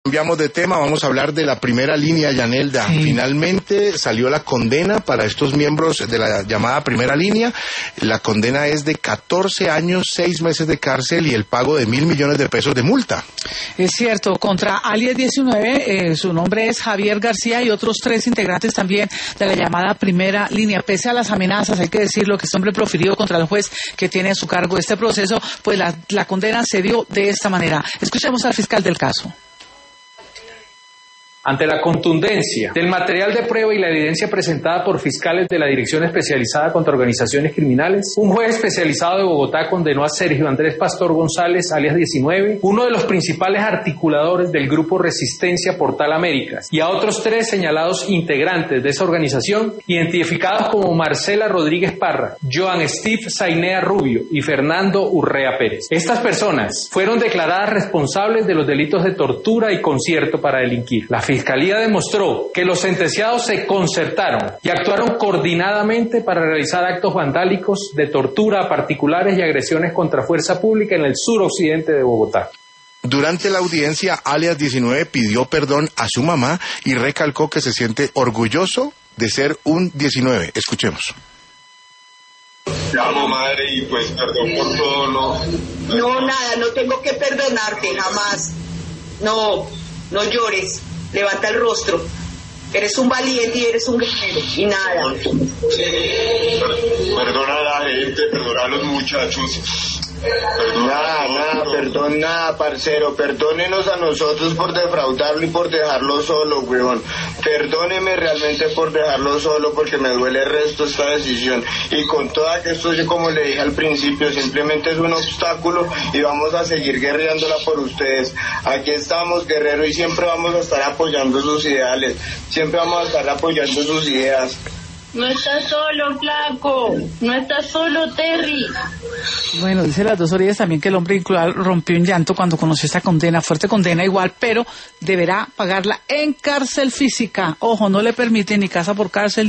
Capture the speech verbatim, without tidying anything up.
Cambiamos de tema, vamos a hablar de la primera línea, Yanelda. Sí. Finalmente salió la condena para estos miembros de la llamada primera línea. La condena es de catorce años, seis meses de cárcel y el pago de mil millones de pesos de multa. Es cierto, contra Alias diecinueve, eh, su nombre es Javier García y otros tres integrantes también de la llamada primera línea. Pese a las amenazas, hay que decirlo, que este hombre profirió contra el juez que tiene a su cargo este proceso, pues la, la condena se dio de esta manera. Escuchemos al fiscal del caso. Ante la contundencia del material de prueba y la evidencia presentada por fiscales de la Dirección Especializada contra Organizaciones Criminales, un juez especializado de Bogotá condenó a Sergio Andrés Pastor González, alias diecinueve, uno de los principales articuladores del grupo Resistencia Portal Américas, y a otros tres señalados integrantes de esa organización, identificados como Marcela Rodríguez Parra, Joan Steve Zainea Rubio y Fernando Urrea Pérez. Estas personas fueron declaradas responsables de los delitos de tortura y concierto para delinquir. La La Fiscalía demostró que los sentenciados se concertaron y actuaron coordinadamente para realizar actos vandálicos de tortura a particulares y agresiones contra fuerza pública en el suroccidente de Bogotá. Durante la audiencia, Alias diecinueve pidió perdón a su mamá y recalcó que se siente orgulloso de ser un diecinueve. Escuchemos. Te amo, madre, y pues perdón por todo lo... No, nada, no tengo que perdonarte, jamás. No, no llores. Levanta el rostro. Eres un valiente y eres un guerrero. Y nada. Perdona a la gente, perdona a los muchachos. Perdona nada, nada, perdón, nada, parcero. Perdónenos a nosotros por defraudarlo y por dejarlo solo, weón. Perdóneme realmente por dejarlo solo porque me duele el resto esta decisión. Y con toda que esto, yo como le dije al principio, simplemente es un obstáculo y vamos a seguir guerreándola por ustedes. Aquí estamos, guerrero, y siempre vamos a estar apoyando sus ideales. Siempre vamos a estar apoyando sus ideas. No estás solo, flaco. No estás solo, Terry. Bueno, dice las dos orillas también que el hombre igual rompió en llanto cuando conoció esta condena, fuerte condena igual, pero deberá pagarla en cárcel física. Ojo, no le permite ni casa por cárcel